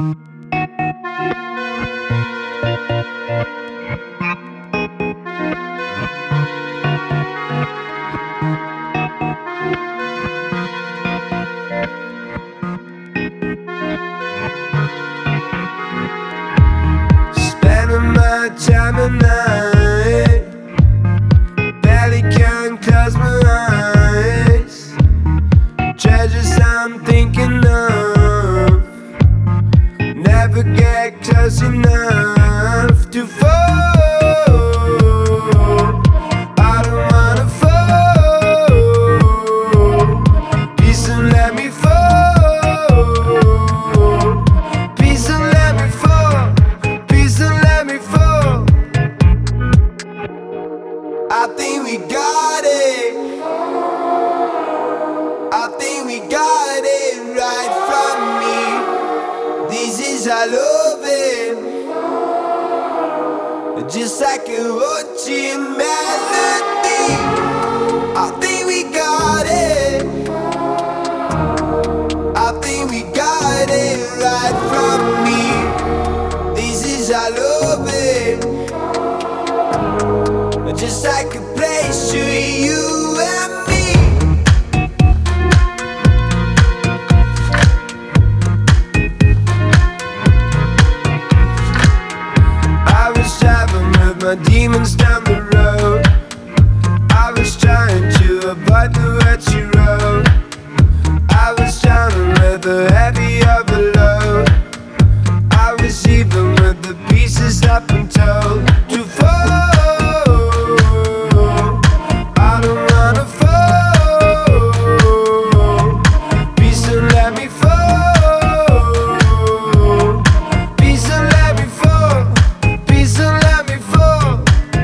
Spending my time at night, barely can close my eyes. Treasures I'm thinking of never get close enough to fall. I don't wanna fall. Please don't let me fall. Please don't let me fall. Please don't let me fall. I think we got it. I think we got it right from me. This is our loving, just like a watching melody. I think we got it. I think we got it right from me. This is our loving, just like a place to you and me. I was driving with my demons down the road. I was trying to avoid the words she wrote. I was drowning with the heavy overload. I was even with the pieces I've been told to fall. I don't wanna fall. Please don't let me fall. Please don't let me fall. Please don't let me fall.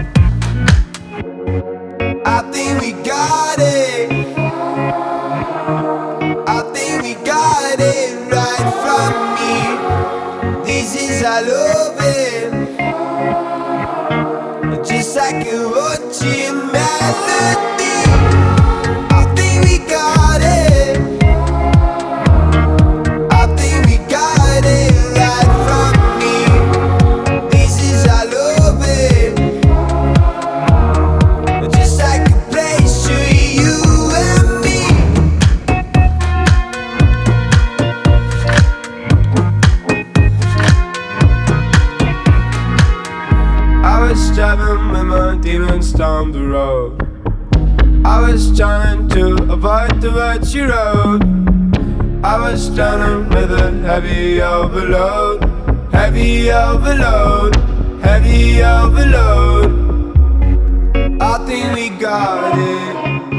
I think we got it. I think we got it right from me. This is our loving, just like a watching melody. I think we got it. I think we got it right from me. This is our loving, just like a place to you and me. I was driving with my demons down the road. I was trying to avoid the words she wrote. I was drowning with a heavy overload. Heavy overload. Heavy overload. I think we got it.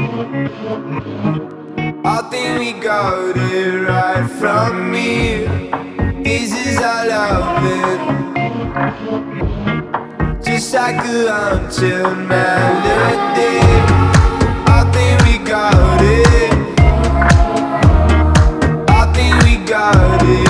I think we got it right from me. This is our loving, just like a haunted melody. I think we got it. I think we got it.